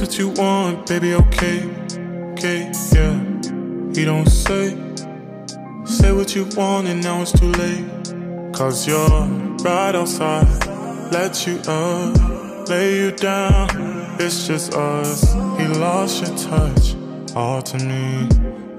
what you want, baby, okay, yeah. He don't say what you want and now it's too late. Cause you're right outside, let you up, lay you down. It's just us, he lost your touch. Hard to me.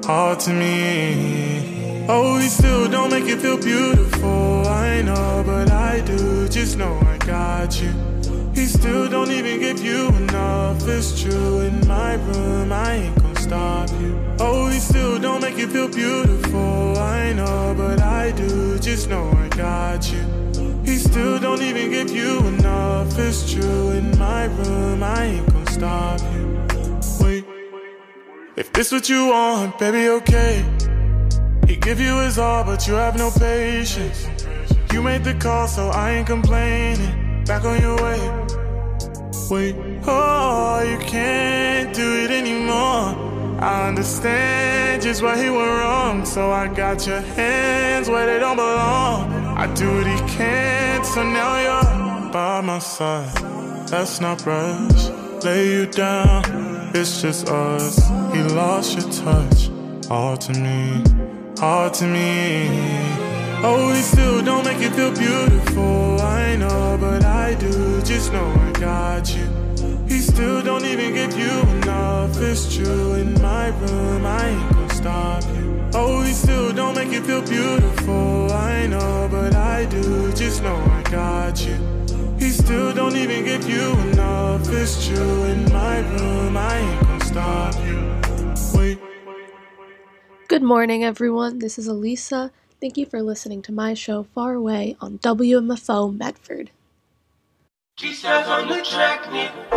Oh, he still don't make you feel beautiful, I know, but I do. Just know I got you. He still don't even give you enough, it's true. In my room, I ain't gon' stop you. Oh, he still don't make you feel beautiful, I know, but I do. Just know I got you. He still don't even give you enough, it's true. In my room, I ain't gon' stop you. Wait, if this what you want, baby, okay. He give you his all, but you have no patience. You made the call, so I ain't complaining. Back on your way. Wait, oh, you can't do it anymore. I understand just why he went wrong, so I got your hands where they don't belong. I do what he can, so now you're by my side. Let's not rush, lay you down. It's just us, he lost your touch. Hard to me. Oh, he still don't make you feel beautiful, I know, but I do. Just know I got you. He still don't even give you enough, it's true. In my room, I ain't gon' stop you. Oh, he still don't make you feel beautiful, I know, but I do. Just know I got you. He still don't even give you enough, it's true. In my room, I ain't gon' stop you. Wait. Good morning, everyone. This is Elisa. Thank you for listening to my show Far Away on WMFO Medford. G-Stars on the track, nigga.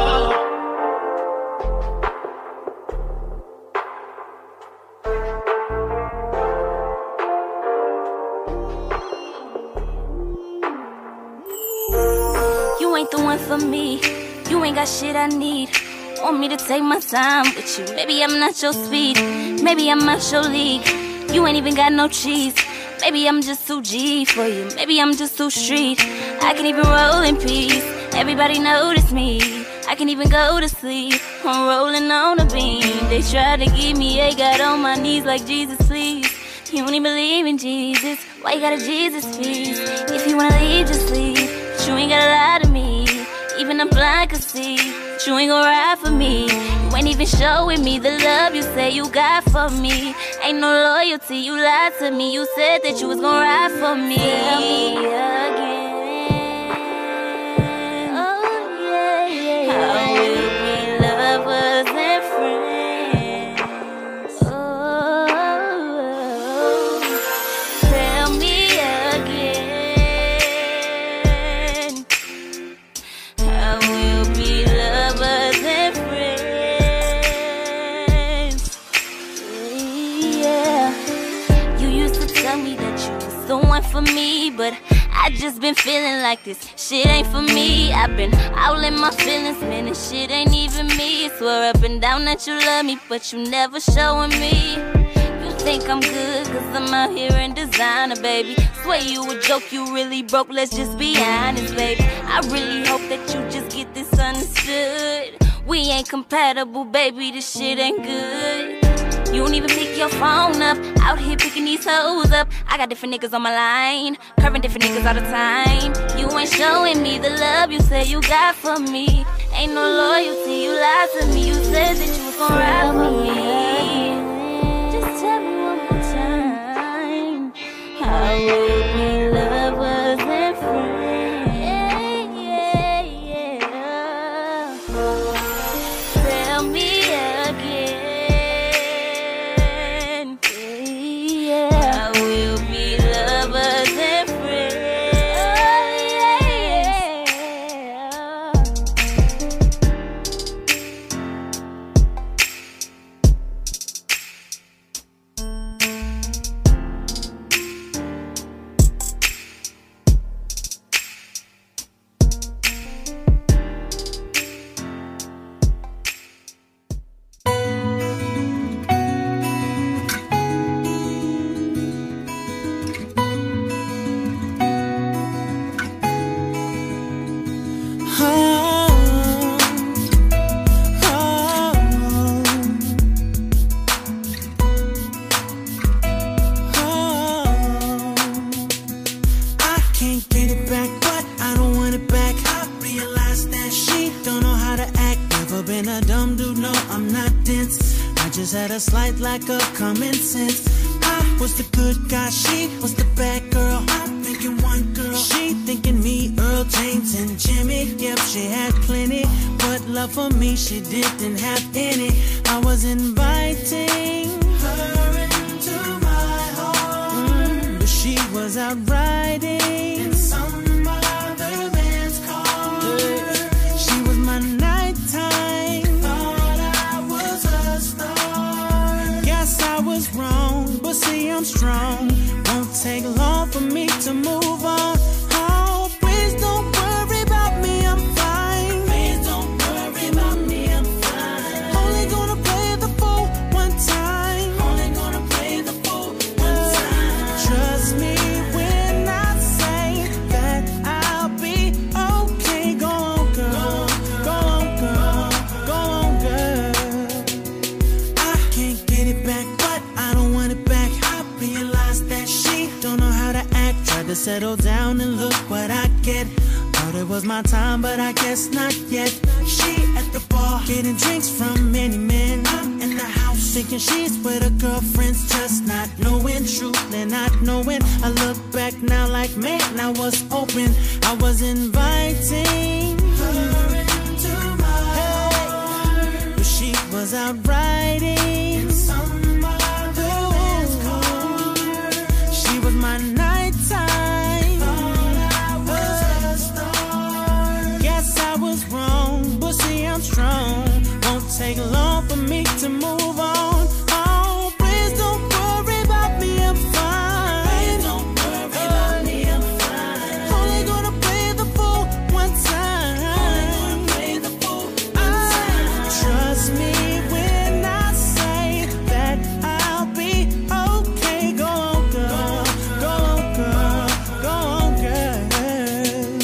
You ain't the one for me. You ain't got shit I need. Want me to take my time with you. Maybe I'm not your speed. Maybe I'm not your league. You ain't even got no cheese. Maybe I'm just too G for you. Maybe I'm just too street. I can even roll in peace. Everybody notice me. I can even go to sleep. I'm rolling on a beam. They try to give me a God on my knees like Jesus, please. You don't even believe in Jesus. Why you got a Jesus feast? If you wanna leave, just leave. But you ain't gotta lie to me. Even a blind could see. But you ain't gon' ride for me. You ain't even showing me the love you say you got for me. Ain't no loyalty, you lied to me. You said that you was gon' ride for me. Tell me again. Oh yeah, yeah, yeah. How will we lovers and friends? Oh, tell me again. How will we lovers and friends? Yeah. You used to tell me that you was the one for me, but I just been feeling like this shit ain't for me. I've been out in my feelings, man, this shit ain't even me. Swear up and down that you love me, but you never showing me. You think I'm good, cause I'm out here in designer, baby. Swear you a joke, you really broke, let's just be honest, baby. I really hope that you just get this understood. We ain't compatible, baby, this shit ain't good. You don't even pick your phone up. Out here picking these hoes up. I got different niggas on my line, curving different niggas all the time. You ain't showing me the love you say you got for me. Ain't no loyalty, you lied to me. You said that you was gon' ride for me. Just tell me one more time. How will we lovers and friends? Yeah, yeah, yeah. Tell me again. Yeah, we'll be lovers and friends. Oh, yeah. being a dumb dude, no, I'm not dense. I just had a slight lack of common sense. I was the good guy, she was the bad girl. I'm thinking one girl, she thinking me, Earl, James, and Jimmy. Yep, she had plenty, but love for me she didn't have any. I was inviting her into my home, but she was out riding in some other man's car. She was my nighttime, thought I was a star. Guess I was wrong, but see I'm strong. Won't take long for me to move on. Oh, please don't worry about me, I'm fine. Please don't worry about me, I'm fine. Only gonna play the fool one time. Only gonna play the fool one time. Trust me when I say that I'll be okay. Go on, girl. Go on, girl. Go on, girl. I can't get it back, but I don't want it back. I realized that she don't know how to act. Tried to settle down and look what I get. Thought it was my time, but I guess not yet. She at the bar, getting drinks from many men. I'm in the house, thinking she's with her girlfriends, just not knowing, truthfully not knowing. I look back now like, man, I was open. I was inviting her into my heart, but she was out riding in some other man's car. She was my nighttime, thought I was a star. Guess I was wrong, but see I'm strong. Won't take long for me to move on. Oh, please don't worry about me, I'm fine. Please don't worry about me, I'm fine. Only gonna play the fool one time. Only gonna play the fool one time. Trust me when I say that I'll be okay. Go on, girl. Go on, girl. Go on, girl.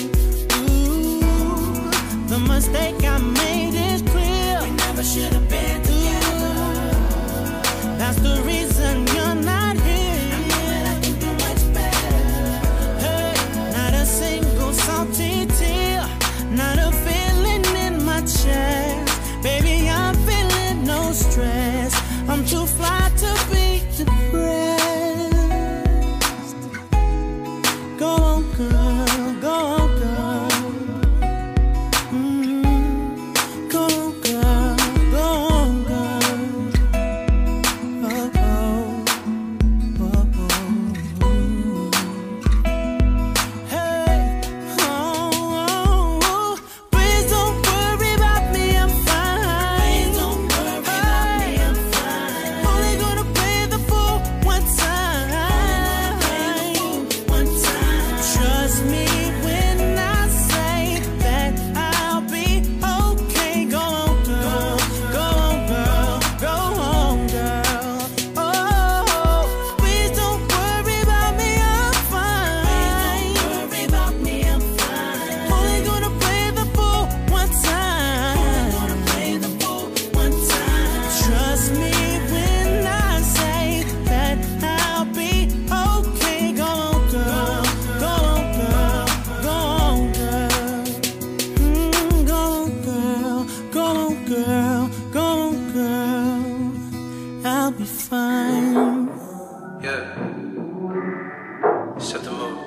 Ooh, the mistake I made is clear. We never should have been together. That's the reason you're not here. I know that I can do much better. Hey, not a single salty tear, not a feeling in my chest. Baby, I'm feeling no stress. I'm too fly to be depressed. Go on, girl. Go on, girl. Go on, girl. Go on, girl. Oh, oh, oh, oh. Hey, oh, please don't worry about me, I'm fine. Please don't worry about me, I'm fine. Only gonna play the fool one time. One time. Trust me when I say that I'll be okay. Go on, girl. Go on, girl. Go on, girl. Oh, please don't worry about me, I'm fine. Please don't worry about me, I'm fine. Only gonna play the fool one time. Only gonna play the fool one time. Trust me when I say that I'll be okay. Go on, girl. Go on, girl. Go on, girl. Go on, girl. Go on, girl. Go on, girl. I'll be fine. Yeah. Set the mood.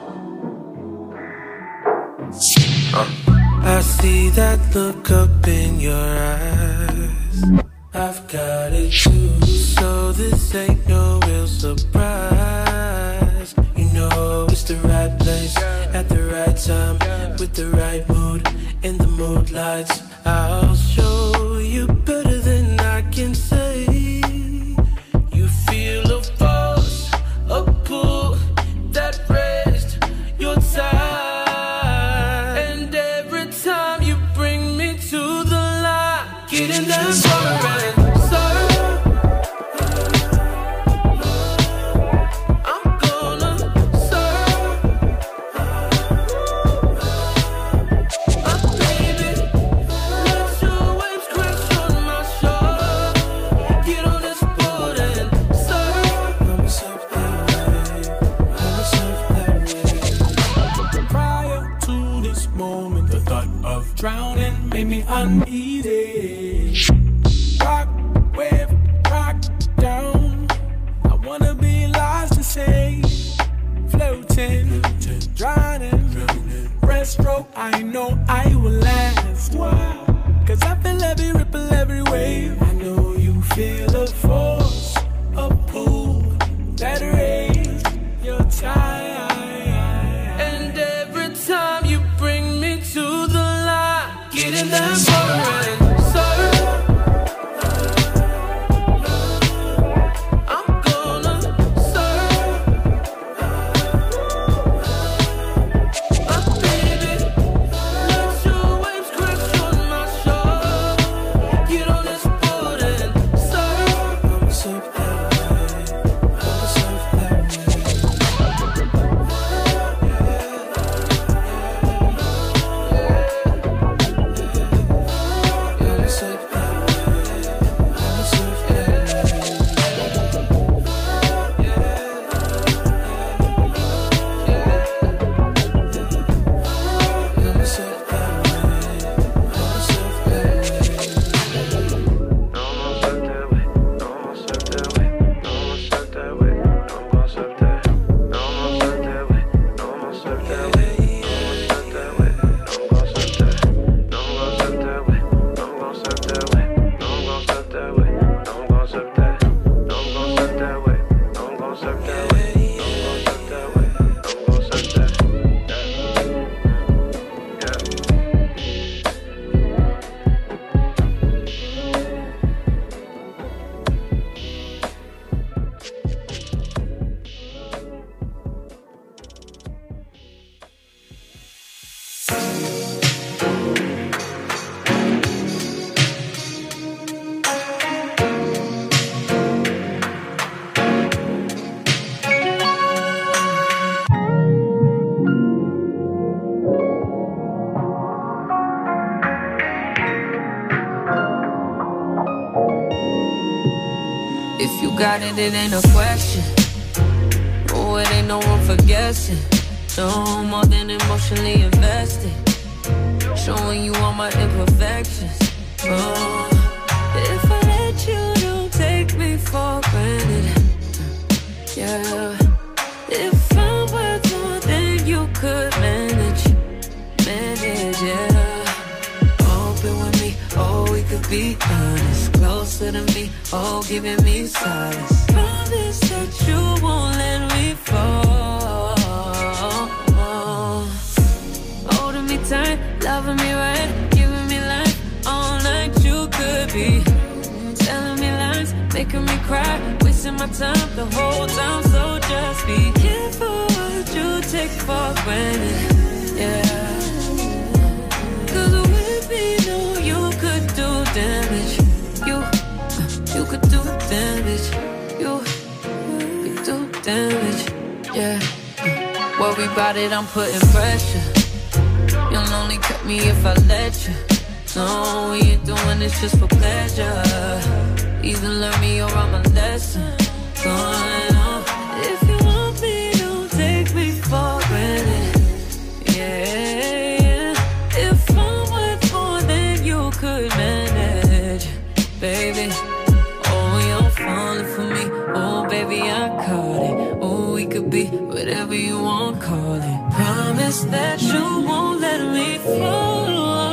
I see that look up in your eyes. I've got it too, so this ain't no real surprise. You know it's the right place at the right time, with the right mood in the mood lights. I'll show you better than I can say. You feel a force, a pull that raised your tide, and every time you bring me to the light, getting that foreign. I'm gonna serve. Baby, let your waves crash on my shore. Get on this boat and serve. I'ma surf that way. I'ma surf that way. Prior to this moment, the thought of drowning made me uneasy. know I will last. Why? Cause I feel every ripple, every wave. I know you feel a force, a pull that raise your tide. And every time you bring me to the light, get in that water and surf. Got it, it ain't a question. Oh, it ain't no room for guessing. No more than emotionally invested. Showing you all my imperfections. Oh, if I let you, don't take me for granted. Yeah, if I'm worth more than you could manage, yeah. Open with me, oh, we could be honest. Closer to me, oh, giving me solace. Promise that you won't let me fall. Holding me tight, loving me right, giving me life all night. You could be telling me lies, making me cry, wasting my time the whole time. So just be careful what you take for granted. Yeah. Know you could do damage. You could do damage. You could do damage. Yeah. Worry about it, I'm putting pressure. You'll only cut me if I let you. No, we ain't doing this just for pleasure. Either learn me or I'm a lesson. Going on. If you want me, don't take me for granted. Yeah. If I'm worth more than you could manage, baby. Oh, you're falling for me. Oh, baby, I caught it. Oh, we could be whatever you want, call it. Promise that you won't let me fall.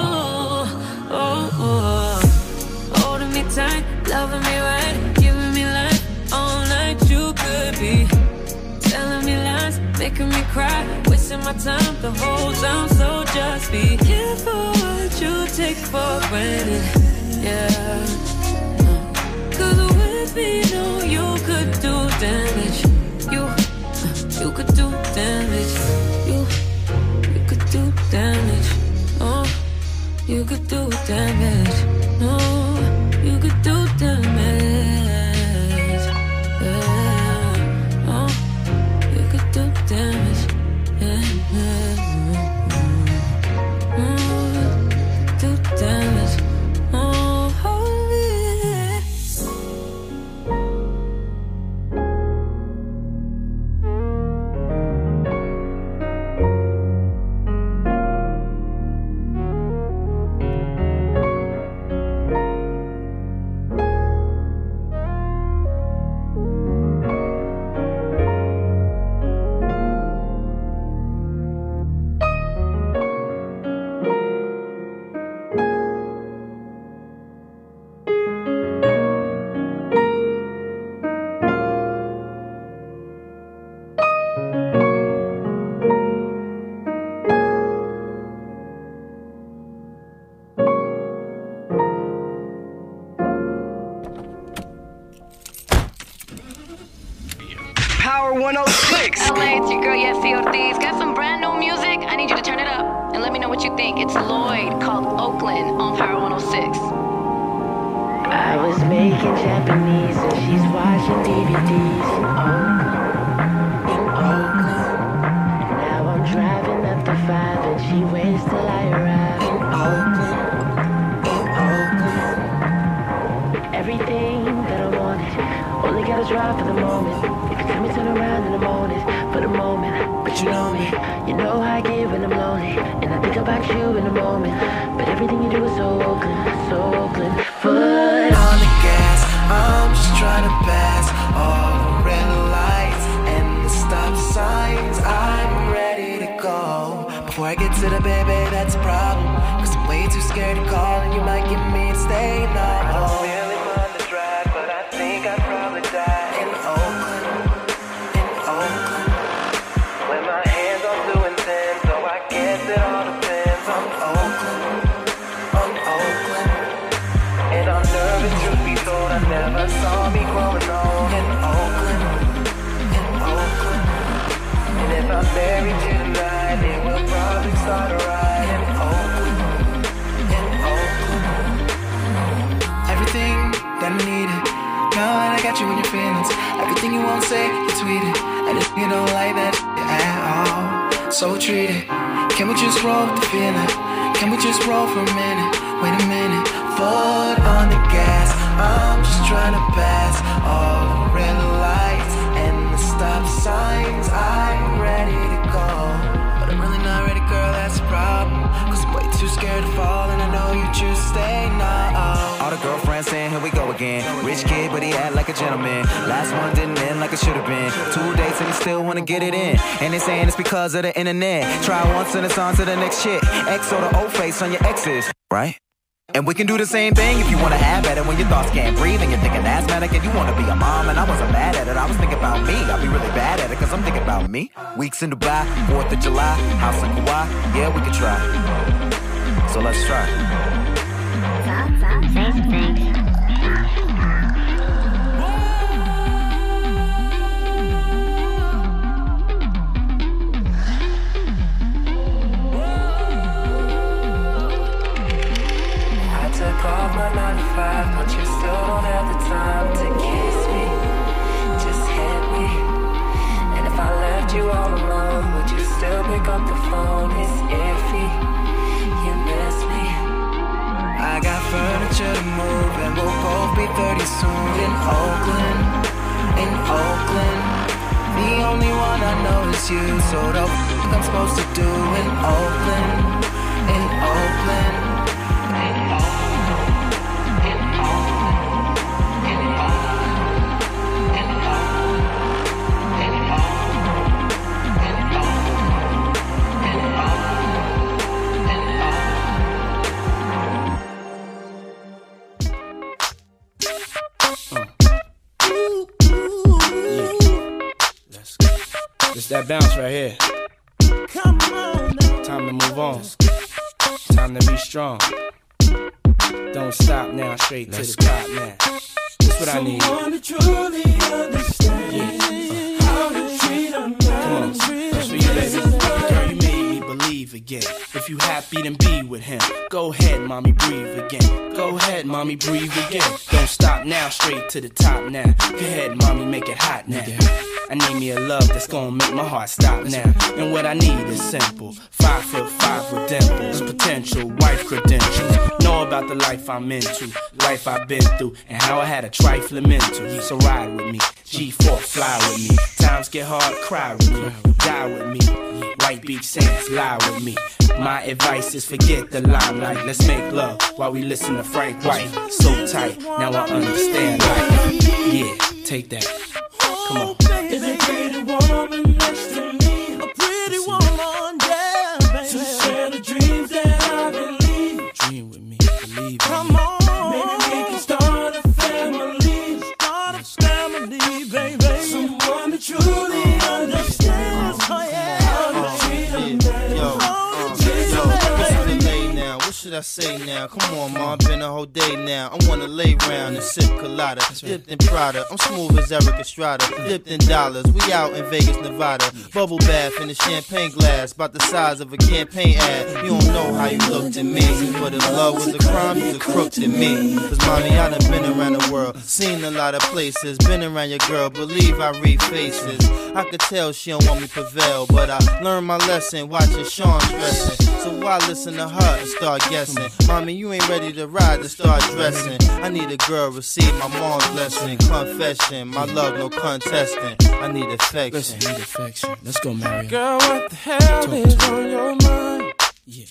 Holding me tight, loving me right, giving me life all night. You could be telling me lies, making me cry, wasting my time the whole time. So just be careful what you take for granted. Yeah. Cause with me, no, you could do damage. You could do damage. You could do damage. Oh, you could do damage. No, you could do damage. Yeah. Oh, you could do damage. Yeah. Do damage. Oh, yeah. Power 106. LA, it's your girl, Yessie Ortiz. Got some brand new music? I need you to turn it up and let me know what you think. It's Lloyd, called Oakland, on Power 106. I was making Japanese and she's watching DVDs in Oakland. Now I'm driving up the 5 and she waits till I arrive in Oakland. Everything that I wanted, only gotta drive for the moment. If you tell me turn around in the morning, for the moment. But you know me, you know how I get when I'm lonely, and I think about you in the moment. But everything you do is so Oakland, so Oakland. Foot on the gas, I'm just trying to pass all the red lights and the stop signs. I'm ready to go. Before I get to the baby, that's a problem, cause I'm way too scared to call, and you might get me to stay now. I'd probably die in Oakland, when my hands are doing 10, so I guess it all depends on Oakland, and I'm nervous, truth be told, I never saw me growing old in Oakland, and if I'm married to tonight, it will probably start a ride in Oakland, everything that I needed. Now that I got you in your feelings, everything you won't say, you tweet it. And if you don't like that at all, so treat it. Can we just roll with the feeling? Can we just roll for a minute? Wait a minute, foot on the gas, I'm just trying to pass all the red lights and the stop signs. I'm ready to go, but I'm really not ready, girl, that's a problem, cause I'm way too scared to fall, and I know you choose to stay now. All the girlfriends saying here we go again. Rich kid, but he act like a gentleman. Last one didn't end like it should have been. 2 dates and he still wanna get it in. And they saying it's because of the internet. Try once and it's on to the next shit. X or the old face on your exes, right? And we can do the same thing if you wanna have at it when your thoughts can't breathe and you're thinking asthmatic and you wanna be a mom. And I wasn't mad at it, I was thinking about me. I'll be really bad at it cause I'm thinking about me. Weeks in Dubai, 4th of July, house in Kauai, yeah we can try. So let's try. Off my 9 to 5, but you still don't have the time to kiss me. Just hit me. And if I left you all alone, would you still pick up the phone? It's iffy. You miss me. I got furniture to move and we'll both be 30 soon in Oakland, The only one I know is you, so the f*** I'm supposed to do in Oakland, It's that bounce right here. Come on now. Time to move on. Time to be strong. Don't stop now, straight to the top now. That's what I need. Someone to truly understand how to treat a man. Come on, that's for you, baby. Girl, you made me believe again. If you happy, then be with him. Go ahead, mommy, breathe again. Go ahead, mommy, breathe again. Don't stop now, straight to the top now. Go ahead, mommy, make it hot now. I need me a love that's gonna make my heart stop now. And what I need is simple. 5'5" with dimples, potential wife credentials. Know about the life I'm into, life I've been through, and how I had a trifling mental. So ride with me, G4 fly with me. Times get hard, cry with me, die with me. White Beach Sands, lie with me. My advice is forget the limelight. Let's make love while we listen to Frank White. So tight, now I understand life. Yeah, take that. Come on. Is a pretty woman next to me? A pretty woman, yeah, baby. To share the dreams that I believe. Dream with me, believe me. Come on, maybe we can start a family. Start a family, baby. Someone that truly understands, oh yeah, how to treat a man. What's the name now? What should I say now? Come on, ma, been a whole day now. I wanna lay round and sip colada, dipped in Prada. I'm smooth as Eric Estrada, dipped in dollars. We out in Vegas, Nevada. Bubble bath in a champagne glass, about the size of a campaign ad. You don't know how you looked at me, but if love was a crime, you's a crook to me. Cause mommy, I done been around the world, seen a lot of places, been around your girl, believe I read faces. I could tell she don't want me prevail, but I learned my lesson watching Sean stressing. So why listen to her and start guessing? Mommy, you ain't ready to ride to start dressing. I need a girl, receive my mom's blessing. Confession, my love, no contesting. I need affection. Listen, need affection. Let's go, Marion. Girl, what the hell is on your mind? Yeah.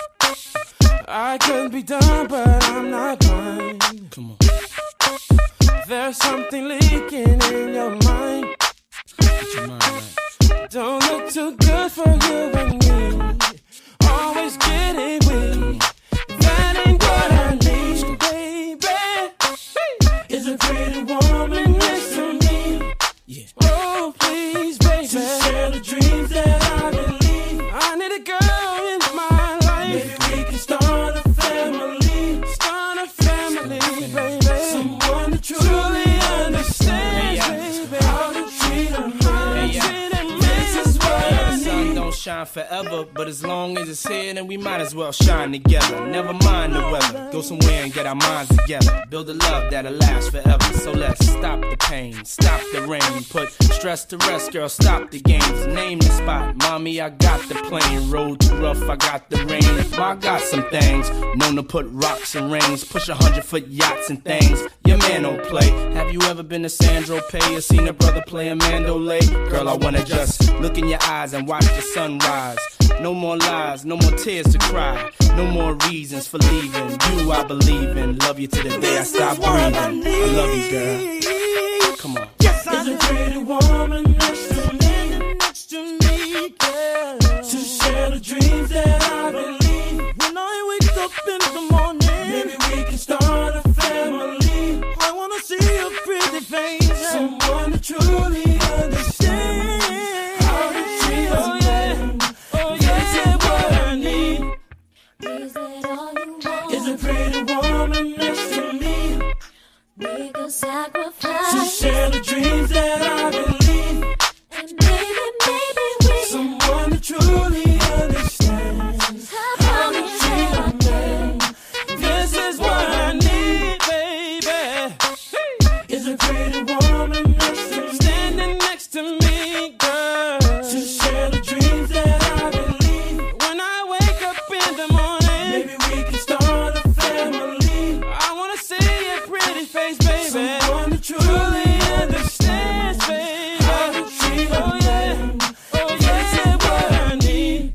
I could be done, but I'm not blind. Come on. There's something leaking in your mind. Get your mind right. Don't look too good for you and me. Always getting weak. That ain't what I need, baby. Is a pretty woman next to me. Yeah. Oh, please, baby. To share the dreams that I believe. I need a girl in my life. Maybe we can start a family. Start a family, baby. Someone that truly understands, baby. How to treat them, how to treat them. This is what I need. The sun don't shine forever, but as long as it's here, then we might as well shine together. Never mind the weather. Go somewhere and get our minds together. Build a love that'll last forever. So let's stop the pain, stop the rain. Put stress to rest, girl, stop the games. Name the spot, mommy, I got the plane. Road too rough, I got the rain. Well, I got some things, known to put rocks and rings. Push 100-foot yachts and things. Your man don't play. Have you ever been to Sandro Pay or seen a brother play a Mandolay? Girl, I wanna just look in your eyes and watch the sunrise. No more lies, no more tears to cry. No more reasons for leaving. You I believe in. Love you to the day I stop breathing. I love you, girl. Come on. Yes, I need a pretty woman next to me, girl. To share the dreams that I believe. When I wake up in the morning, maybe we can start a family. I wanna see your pretty face. Someone that truly understands how to treat us. Is it all you want? Is a pretty woman next to me. We could sacrifice to share the dreams that I believe. And maybe we someone that truly understands how to treat a man. This is what I need, baby. Is a pretty woman next to me, standing next to me, girl. To share the dreams that I believe. When I wake up in the morning, maybe we can start a family. I wanna see your pretty face, baby. Someone that truly understands, baby. How to treat a man. Oh yeah, what I need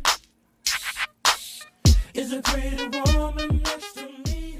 is a pretty woman next to me.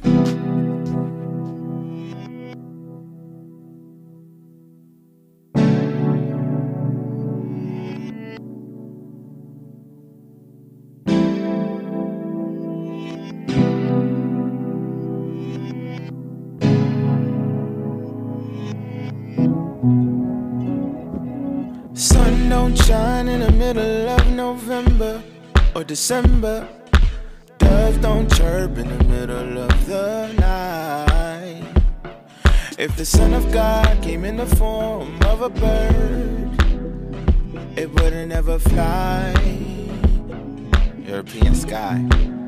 Sun don't shine in the middle of November or December. Doves don't chirp in the middle of the night. If the Son of God came in the form of a bird, it wouldn't ever fly. European sky.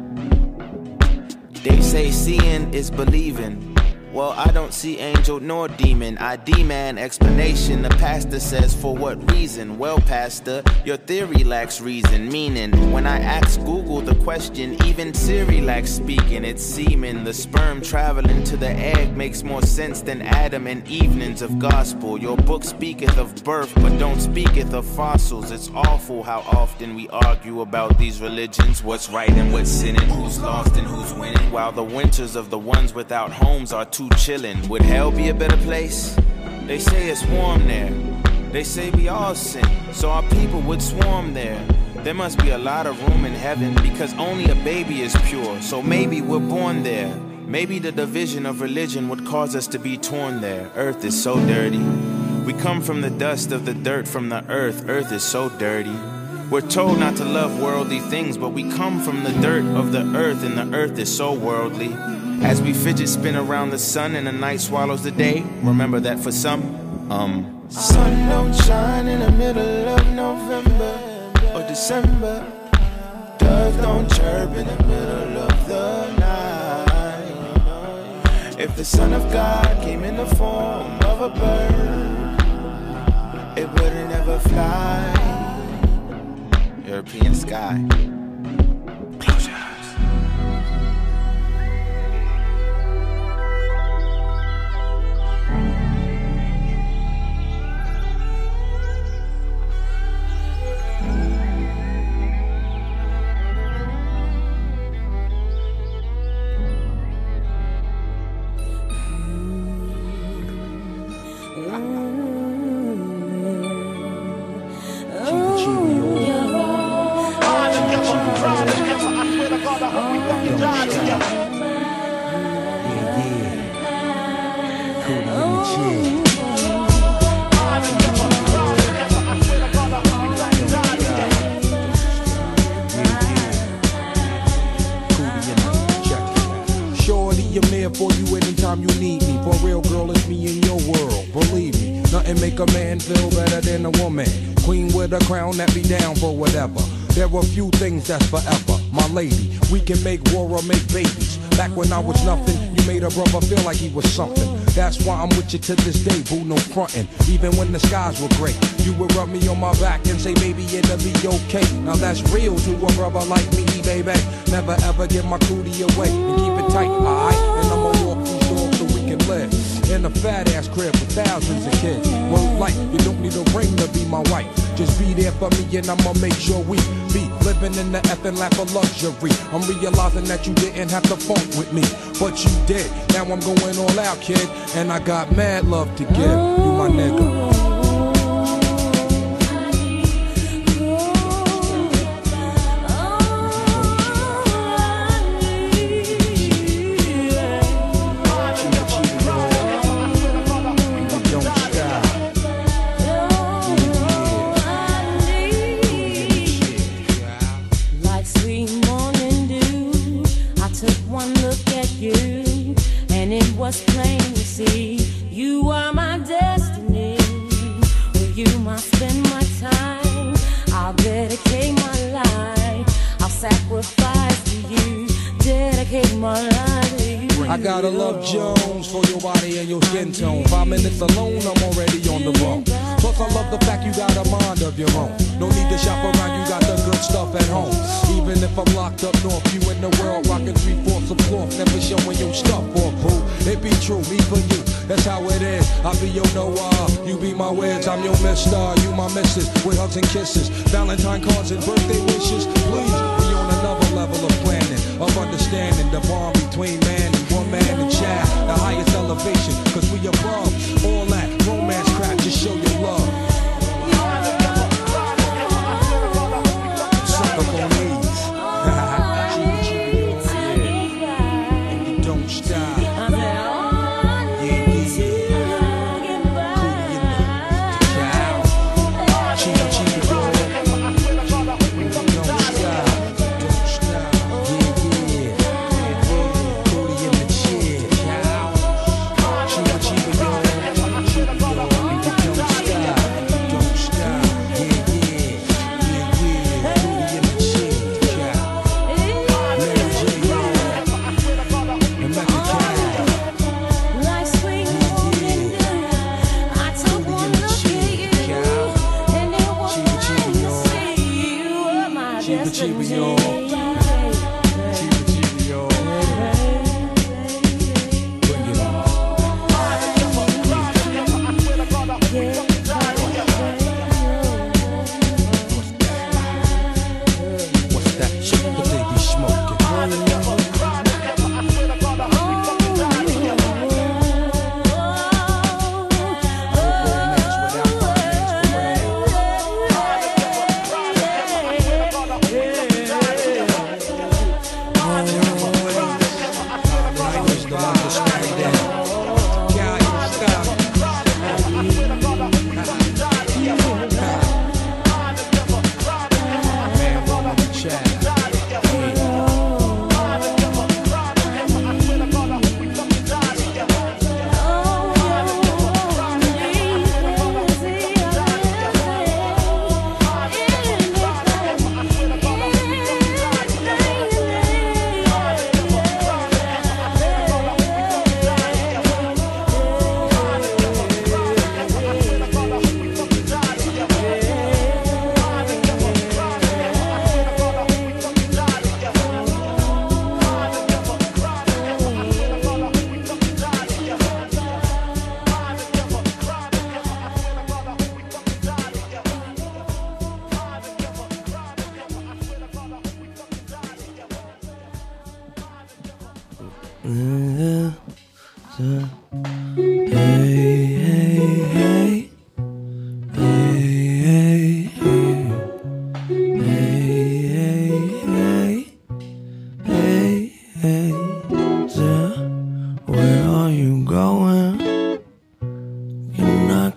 They say seeing is believing. Well, I don't see angel nor demon. I demand explanation. The pastor says, for what reason? Well, pastor, your theory lacks reason. Meaning, when I ask Google the question, even Siri lacks speaking. It's semen. The sperm traveling to the egg makes more sense than Adam and evenings of gospel. Your book speaketh of birth, but don't speaketh of fossils. It's awful how often we argue about these religions. What's right and what's sinning, who's lost and who's winning. While the winters of the ones without homes are too chillin'. Would hell be a better place? They say it's warm there. They say we all sin, so our people would swarm there. There must be a lot of room in heaven, because only a baby is pure. So maybe we're born there. Maybe the division of religion would cause us to be torn there. Earth is so dirty. We come from the dust of the dirt from the earth. Earth is so dirty. We're told not to love worldly things, but we come from the dirt of the earth, and the earth is so worldly. As we fidget spin around the sun and the night swallows the day, remember that for some, sun don't shine in the middle of November or December. Doves don't chirp in the middle of the night. If the Son of God came in the form of a bird, it wouldn't ever fly. European sky. Close your eyes. For you anytime you need me. For real, girl, it's me in your world. Believe me, nothing make a man feel better than a woman. Queen with a crown that be down for whatever. There are few things that's forever. My lady, we can make war or make babies. Back when I was nothing, you made a brother feel like he was something. That's why I'm with you to this day, boo, no frontin'. Even when the skies were gray, you would rub me on my back and say, baby, it'll be okay. Now that's real to a brother like me, baby. Never ever give my cootie away and keep it tight, alright? And I'ma walk these doors so we can live in a fat ass crib with thousands of kids. Well, like, you don't need a ring to be my wife. Just be there for me and I'ma make sure we be living in the effing lap of luxury. I'm realizing that you didn't have to funk with me, but you did. Now I'm going all out, kid, and I got mad love to give. You my nigga. Was plain to see, you are my destiny. With you I spend my time. I'll dedicate my life. I'll sacrifice to you. Dedicate my life to you. I gotta love Jones for your body and your skin tone. 5 minutes alone, I'm already on the road. Plus I love the fact you got a mind of your own. No need to shop around, you got the good stuff at home. Even if I'm locked up north, you in the world rocking 3/4 of cloth, never showing your stuff off, boo. It be true, me for you, that's how it is. I be your Noah, you be my Wiz, I'm your mister, you my missus, with hugs and kisses, Valentine cards and birthday wishes. Please, be on another level of planning, of understanding the bond between man and woman and child, the highest elevation, cause we above all that romance crap, just show your love. Suck up on these. And you don't stop.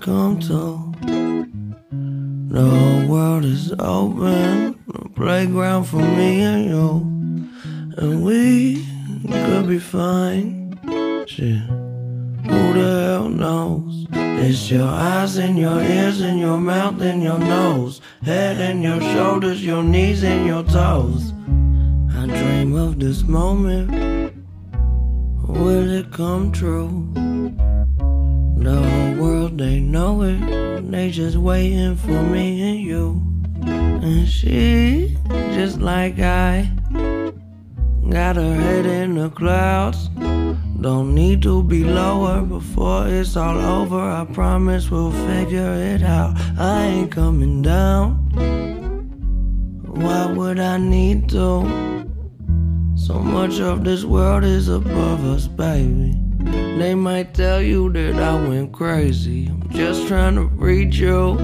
come to? The whole world is open, a playground for me and you, and we could be fine. Shit, who the hell knows? It's your eyes and your ears and your mouth and your nose, head and your shoulders, your knees and your toes. I dream of this moment. Will it come true? The whole world, they know it. They just waiting for me and you. And she, just like I, got her head in the clouds. Don't need to be lower before it's all over. I promise we'll figure it out. I ain't coming down. Why would I need to? So much of this world is above us, baby. They might tell you that I went crazy. I'm just trying to reach you.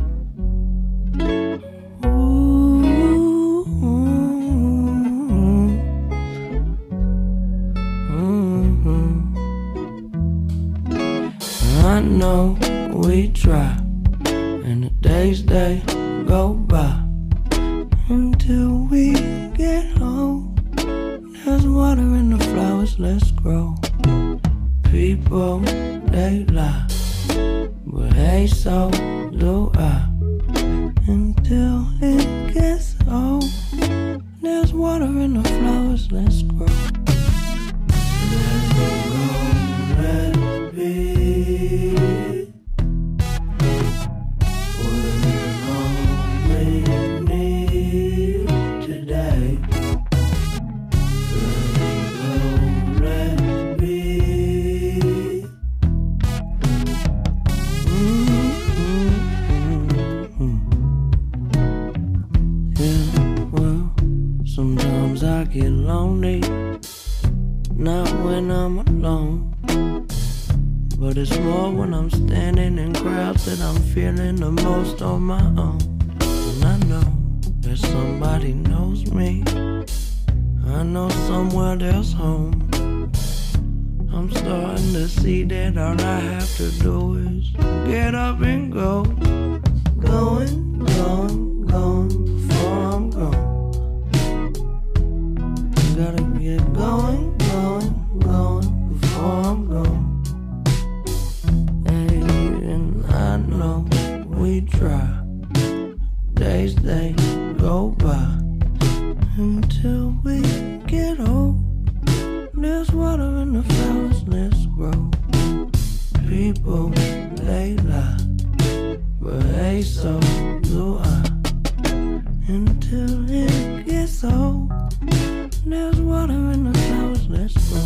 I know we try, and the days they go by until we get home. There's water in the flowers, let's grow. People, they lie, but hey, so do I. Until it gets old, there's water in the flowers, let's grow. Let it go, let it be. Get lonely, not when I'm alone, but it's more when I'm standing in crowds that I'm feeling the most on my own. And I know that somebody knows me, I know somewhere there's home. I'm starting to see that all I have to do is get up and go. Going, going, going before I'm gone. Gotta get going, going, going before I'm gone. Hey, and I know we try. Days they go by until we get old. There's water in the flowers, let's grow. People, they lie, but hey, so do I. Until it gets old, there's water in the flowers, let's go.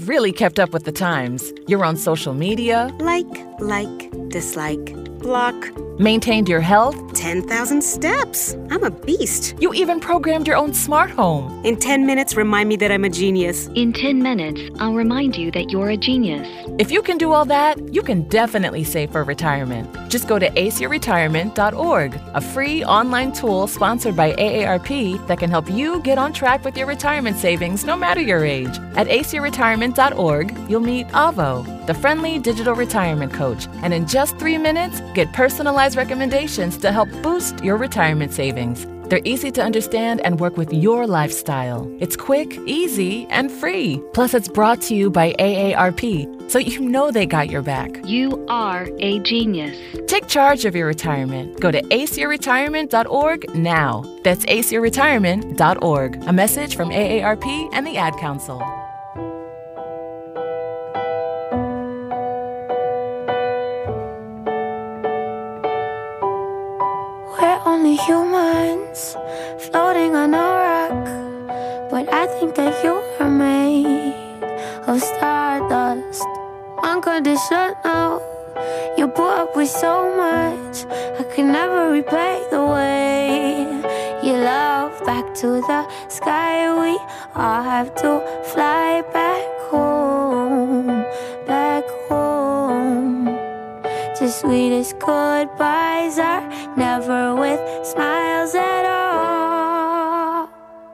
You've really kept up with the times. You're on social media. Like, dislike, block. Maintained your health. 10,000 steps. I'm a beast. You even programmed your own smart home. In 10 minutes, remind me that I'm a genius. In 10 minutes, I'll remind you that you're a genius. If you can do all that, you can definitely save for retirement. Just go to aceyourretirement.org, a free online tool sponsored by AARP that can help you get on track with your retirement savings no matter your age. At aceyourretirement.org, you'll meet Avo, the friendly digital retirement coach, and in just 3 minutes, get personalized recommendations to help boost your retirement savings. They're easy to understand and work with your lifestyle. It's quick, easy, and free. Plus, it's brought to you by AARP, so you know they got your back. You are a genius. Take charge of your retirement. Go to aceyourretirement.org now. That's aceyourretirement.org. A message from AARP and the Ad Council. We're only humans floating on a rock, but I think that you are made of stardust. Unconditional, you put up with so much. I can never repay the way you love. Back to the sky, we all have to fly back home, back home. The sweetest goodbyes are never with smiles at all.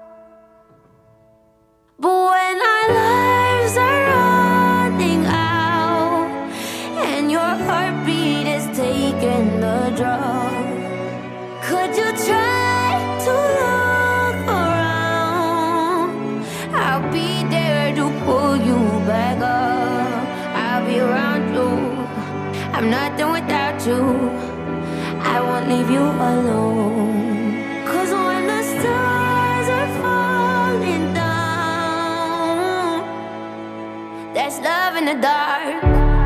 But when our lives are running out and your heartbeat is taking the drug, could you try to look around? I'll be there to pull you back up. I'll be around you. I'm nothing without you. I won't leave you alone. 'Cause when the stars are falling down, there's love in the dark.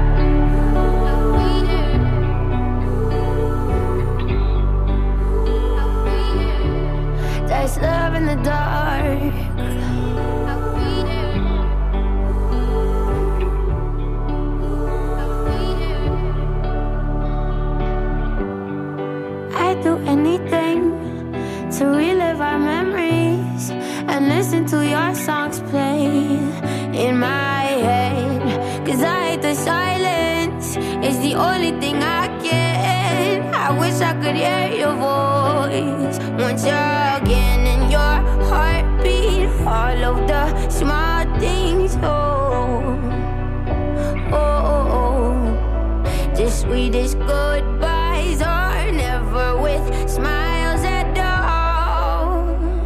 There's love in the dark. I'd do anything to relive our memories and listen to your songs play in my head. 'Cause I hate the silence, it's the only thing I get. I wish I could hear your voice once again in your heartbeat. All of the small things, oh, oh, oh, oh. The sweetest goodbyes are never with smiles at all.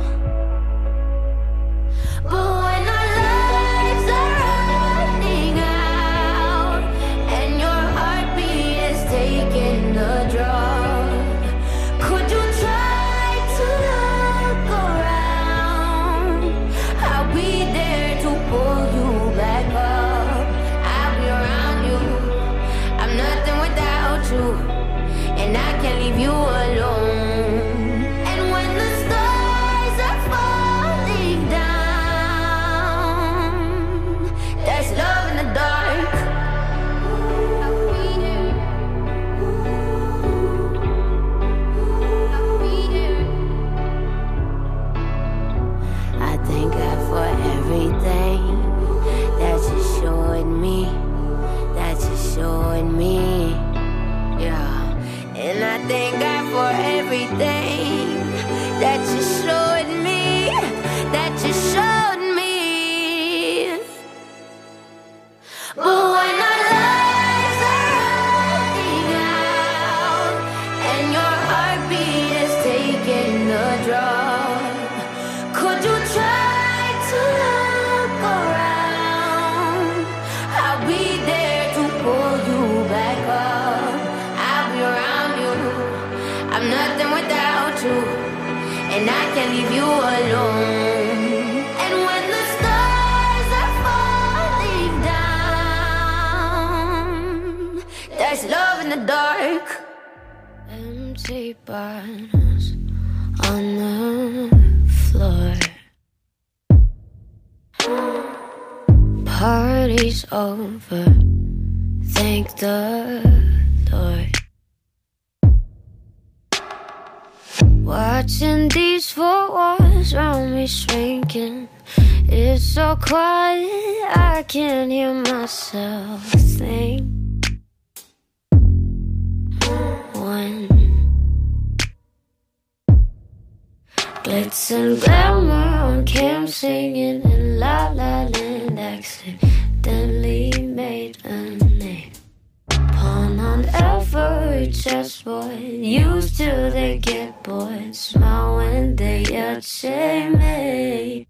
But when our lives are running out and your heartbeat is taking the drug, could you try to look around? I'll be there to pull you back up. I'll be around you. I'm nothing without you, and I can't leave you alone. And when the stars are falling down, there's love in the dark. I thank God for everything that you showed me, that you showed me, yeah. And I thank God for everything that you showed me, that you showed me. But when our lives are running out and your heartbeat is taking the drug, could you try to look around? I'll be there to pull you back up. I'll be around you. I'm nothing without you, and I can't leave you alone. And when the stars are falling down, there's love in the dark. Empty bottles on the floor. party's over. Thank the Lord. Watching these four walls round me shrinking. It's so quiet, I can't hear myself think. One glitz and glamour on cam singing in La La Land, accidentally made a name. Pawn on every chessboard, used till they get bored. Smile when they shame me.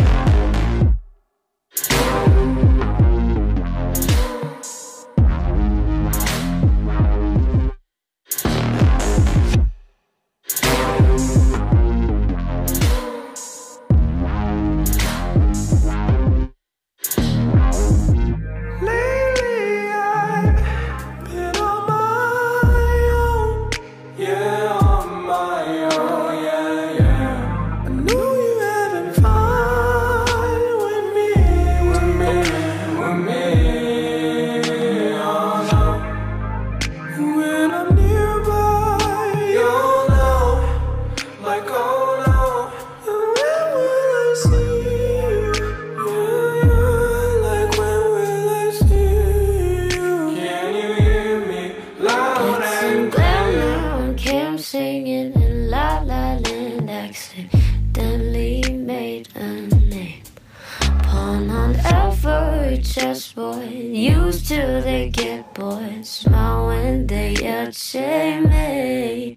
Chessboard, used till they get bored. Smile when they shame me.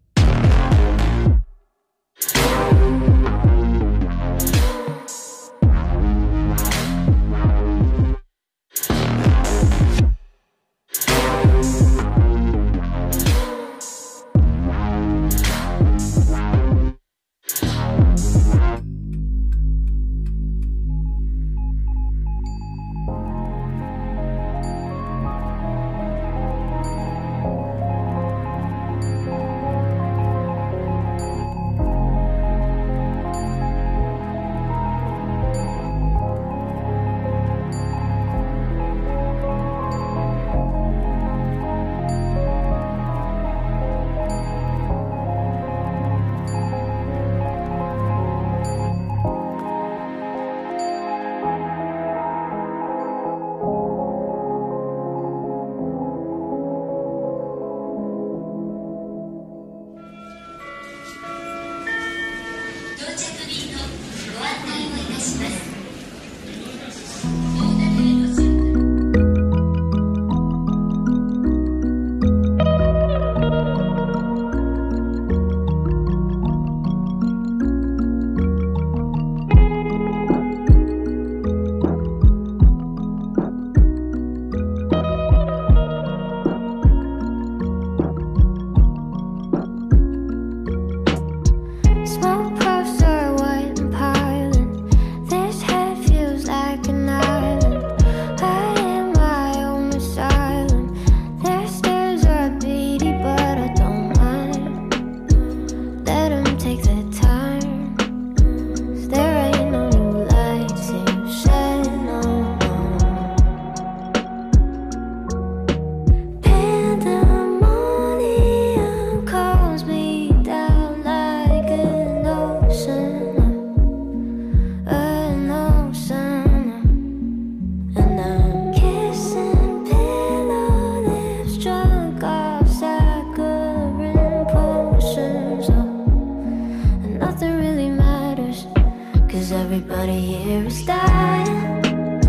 Everybody here is dying,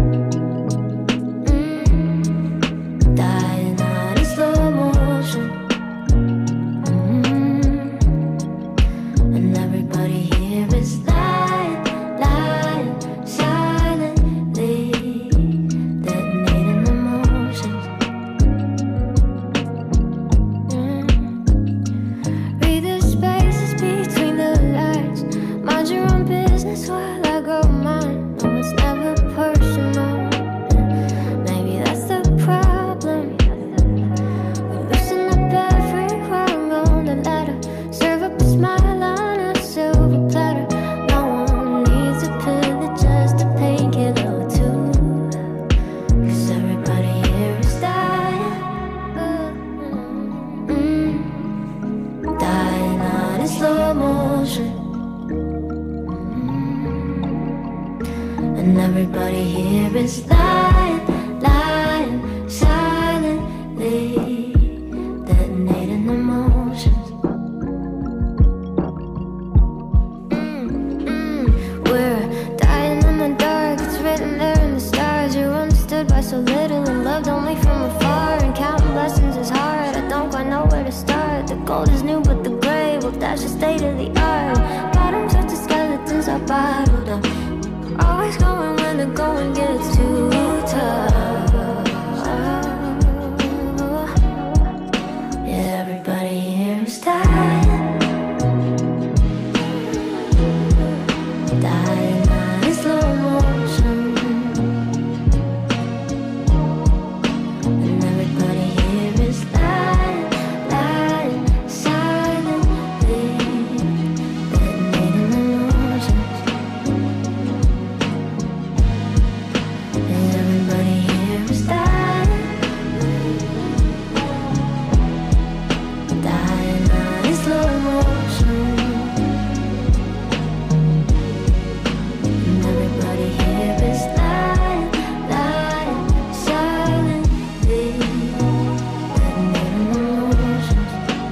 dying out in slow motion, and everybody here is lying, lying silently, detonating emotions. Read the spaces between the lines, mind your own business while I go mine. No, it's not slow motion. And everybody here is lying, lying silently, detonating emotions. We're dying in the dark, it's written there in the stars. You're understood by so little and loved only from afar. And counting blessings is hard, I don't quite know where to start. The gold is new but the gray, well that's the state of the art. Bottoms of the skeletons are bottled up, always going when the going gets too tough. Yeah, everybody here is dying, dying in slow motion. And everybody here is lying, lying silently, detonating emotions. And everybody here is dying, dying in slow motion. And everybody here is lying, lying silently, detonating emotions.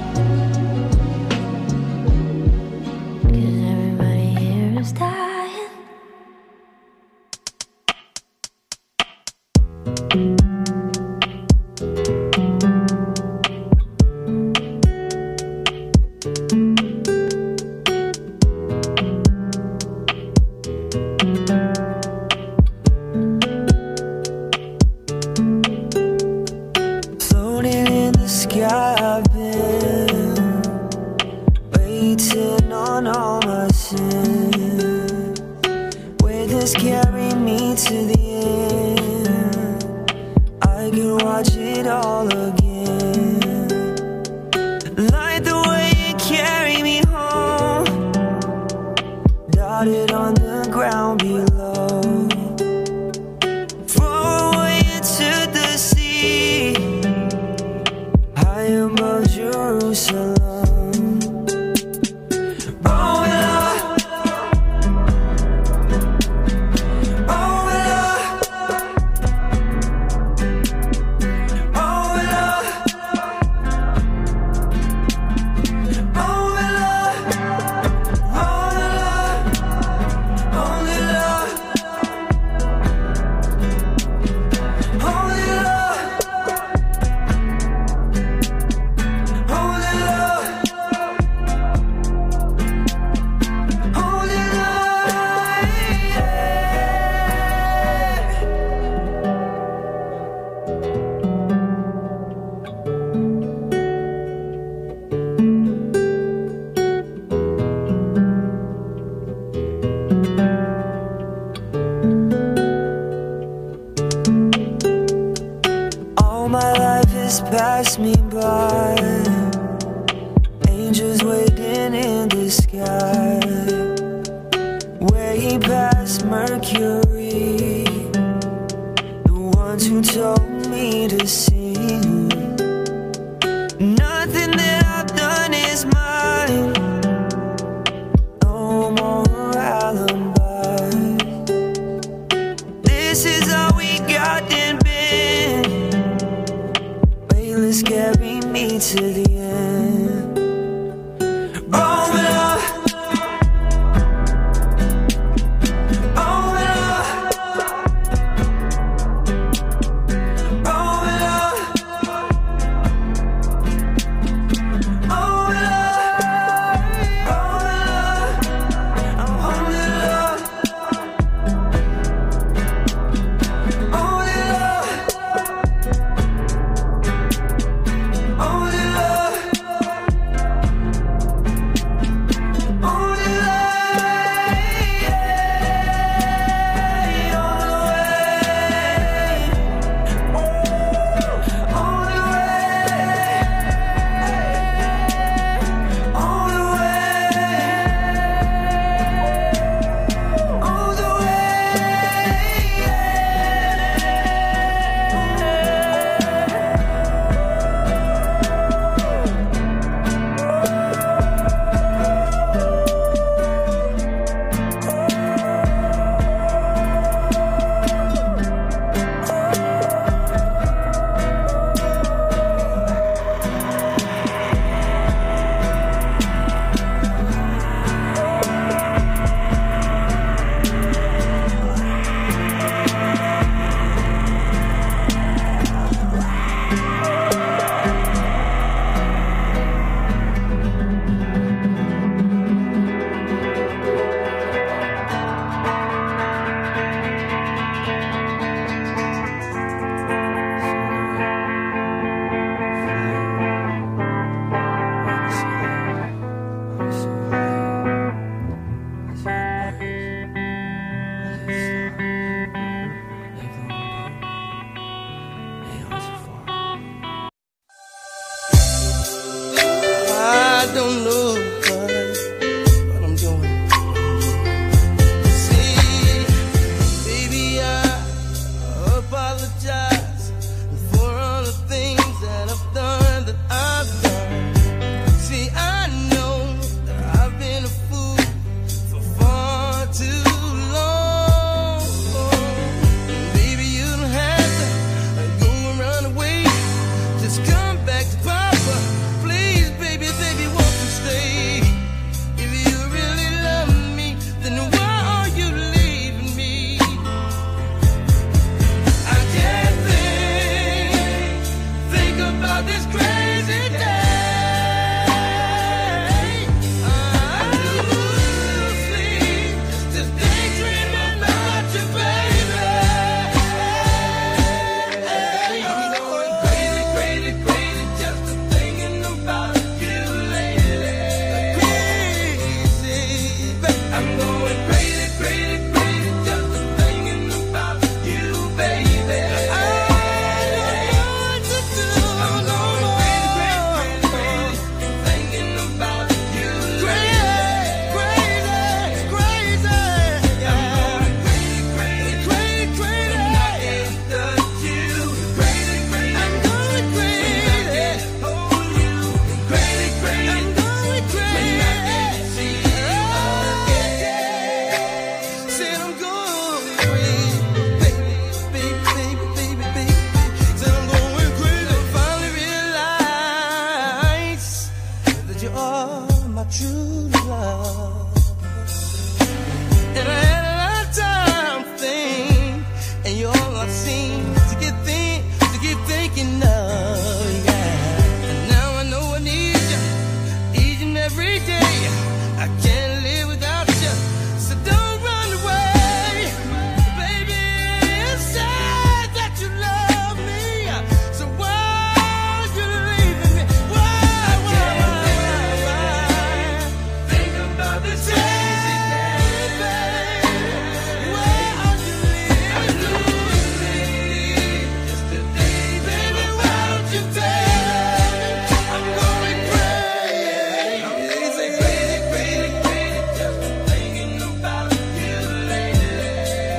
'Cause everybody here is dying. Floating in the sky, I've been waiting on all my sins. Where this carry me to the end, I can watch it all again. Like the way you carry me home, dotted on the ground below. Throw away into the sea, high above Jerusalem. Oh, Lord. Oh, Lord. Oh, Lord. Oh, Lord. Only Lord. Only Lord. Holy Lord, Holy Lord, all my life has passed me by. Angels waiting in the sky, way past Mercury, the ones who told me to sing. Nothing that I've done is mine, no more alibis. This is all we got in bed. Wait, let's carry me to the end. Oh, Lord. love. And I had a lot of time to think, and you're all I've seen to keep thinking of, yeah. And now I know I need you each and every day. I can't live without you, so don't run away, baby. It's sad that you love me, so why are you leaving me? Why? Think about this crazy day, baby. Why are you leaving me? Just today, baby. Why don't you tell me? I'm going crazy. I'm crazy, crazy, crazy, crazy. Just thinking about you lately.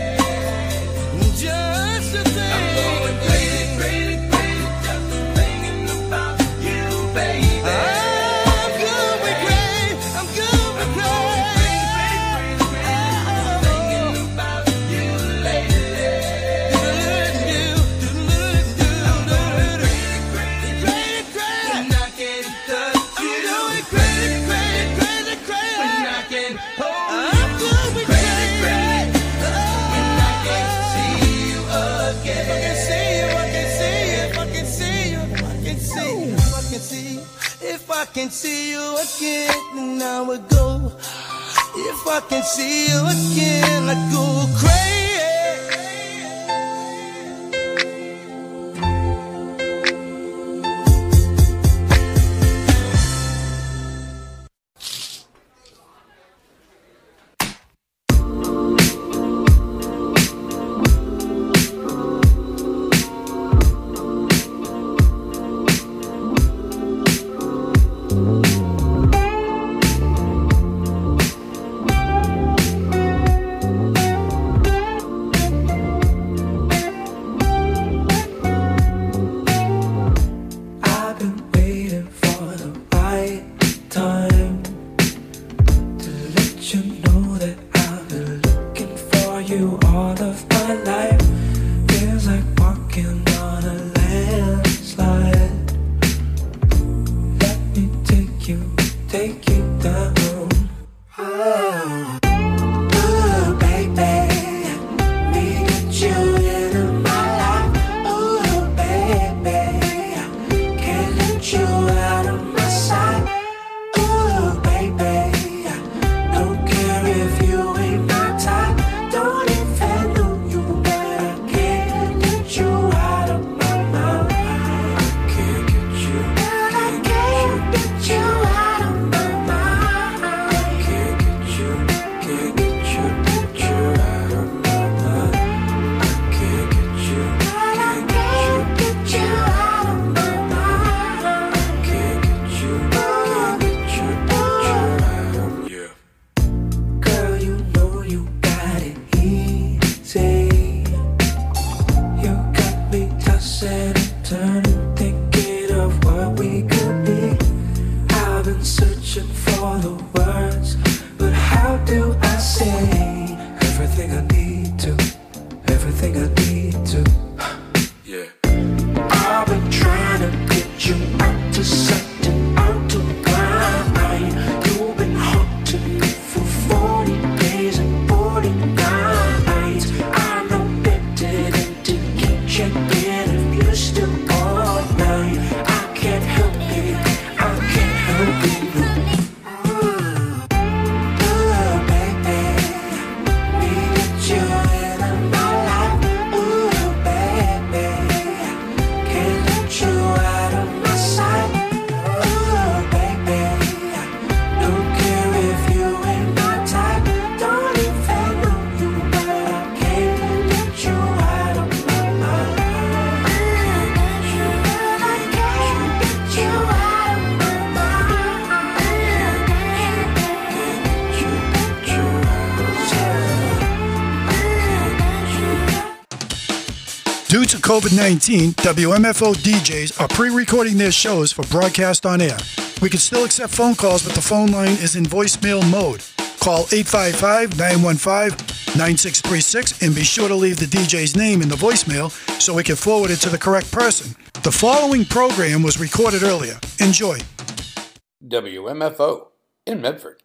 Just today. I'm going crazy, crazy, crazy. Just thinking about you, baby. I'm going crazy. I'm going crazy. Thinking about you lately. When I can't touch you. I'm going crazy, crazy, crazy, crazy. When I can't hold you. I'm going crazy, crazy. When I can't see you again. If I can see you, I can see you. If I can see you, I can see you. If I can see you, if I can see you again, then I would go. If I can see you again, I'd go crazy. I've been waiting for the right time to let you know that I've been looking for you all of my life. Feels like walking on a landslide. Let me take you down. Ooh, baby, me get you into my life. Ooh, baby, can't let you out of my sight. Ooh, baby, don't care if you ain't my type. Don't even know you, but I can't get you out of my mind. Can't get you, can't get you out of my mind. Can't get you out of my mind. Can't get you out of my mind. Can't get you out of, yeah. Girl, you know you got it easy. You got me tossing and turning, thinking of what we could be. I've been searching for the words, but how do I say everything I need to? Everything I need to. Yeah. I've been trying to get you out to sight and out to mind. You've been haunting me for 40 days and 40 nights. I know better than to keep checking if you're still online. I can't help it, I can't help it. Ooh, baby, me get you into my life. Ooh, baby, can't let you out of my sight. Ooh, baby, don't care if you ain't my type. Don't even know you, but I can't let you out of my mind. Can't get you out of my mind. Due to COVID-19, WMFO DJs are pre-recording their shows for broadcast on air. We can still accept phone calls, but the phone line is in voicemail mode. Call 855-915-9636 and be sure to leave the DJ's name in the voicemail so we can forward it to the correct person. The following program was recorded earlier. Enjoy. WMFO, in Medford.